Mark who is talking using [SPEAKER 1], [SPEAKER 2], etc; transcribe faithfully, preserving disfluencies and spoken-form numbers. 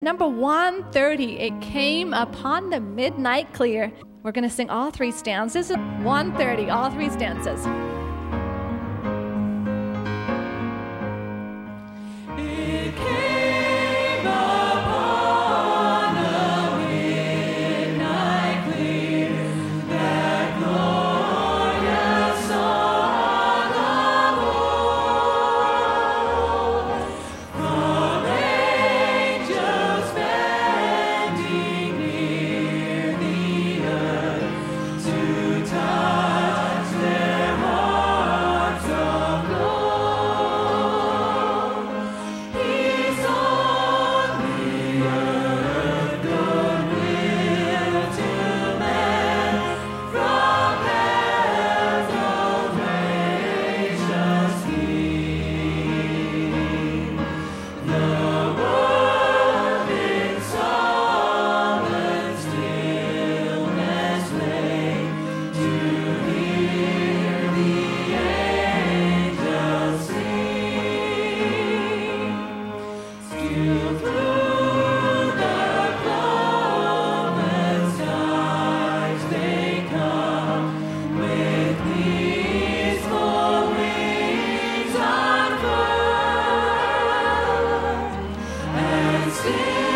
[SPEAKER 1] Number one thirty, it came upon the midnight clear. We're going to sing all three stanzas. one thirty, all three stanzas. It came upon the midnight clear, that glorious song of old, from angels bending near the earth to touch their hearts of gold. Peace on the earth, goodwill to men, from heaven's gracious King. The world in solemn stillness lay, to hear the angels sing. Still through the cloven skies they come, with peaceful wings unfurled, and still